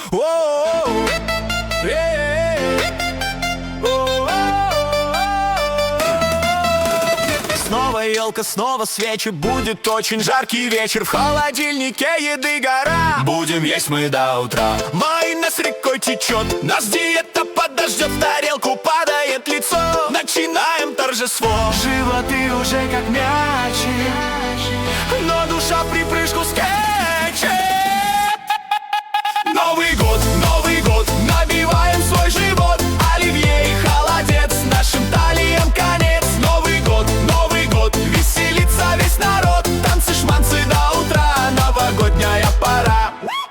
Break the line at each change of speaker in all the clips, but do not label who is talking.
Воу, снова елка, снова свечи. Будет очень жаркий вечер. В холодильнике еды гора. Будем есть мы до утра. Майонез рекой течет. Нас диета подождет. В тарелку падает лицо. Начинаем торжество. Животы уже как мячи, но душа в припрыжку скачет. Новый год, набиваем свой живот. Оливье и холодец, нашим талиям конец. Новый год, веселится весь народ. Танцы, шманцы до утра, новогодняя пора.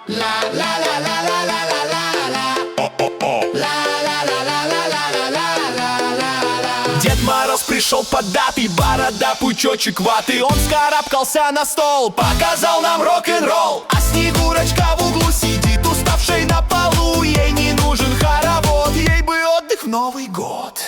Дед Мороз пришел под датой, борода, пучочек ваты. Он вскарабкался на стол, показал нам рок-н-ролл. А Снегурочка в углу сидит, уставшей на полу. Ей не нужен хоровод, ей бы отдых в Новый год.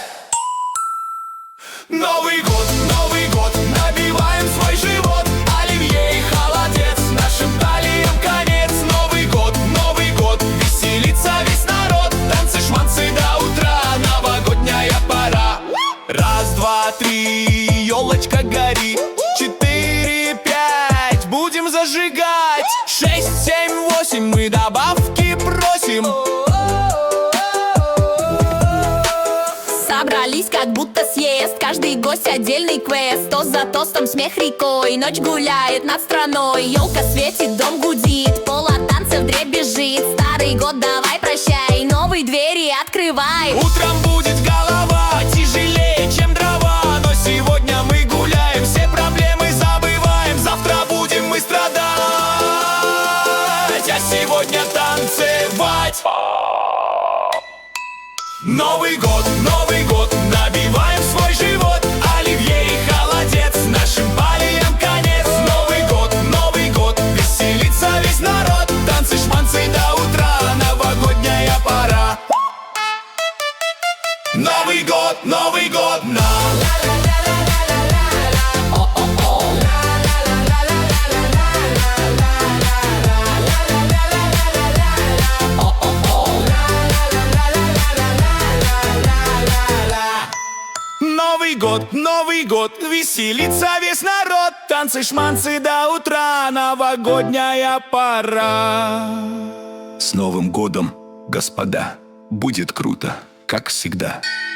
Новый год, набиваем свой живот. Оливье и холодец, нашим талиям конец. Новый год, веселится весь народ. Танцы, шманцы до утра, новогодняя пора. Раз, два, три, елочка горит. 4, 5, будем зажигать. 6, 7, 8, мы добавки просим.
Собрались, как будто съезд. Каждый гость отдельный квест. Тост за тостом, смех рекой. Ночь гуляет над страной. Елка светит, дом гудит. Пол от танцев дребезжит. Старый год давай прощай, новые двери открывай.
Утром будет голова тяжелее, чем дрова. Но сегодня мы гуляем, все проблемы забываем. Завтра будем мы страдать, а сегодня танцевать. Новый год, набиваем свой живот. Оливье и холодец, нашим талиям конец. Новый год, веселится весь народ. Танцы, шманцы до утра, новогодняя пора. Новый год, на. Новый год, веселится весь народ. Танцы, шманцы до утра, новогодняя пора. С Новым годом, господа, будет круто, как всегда.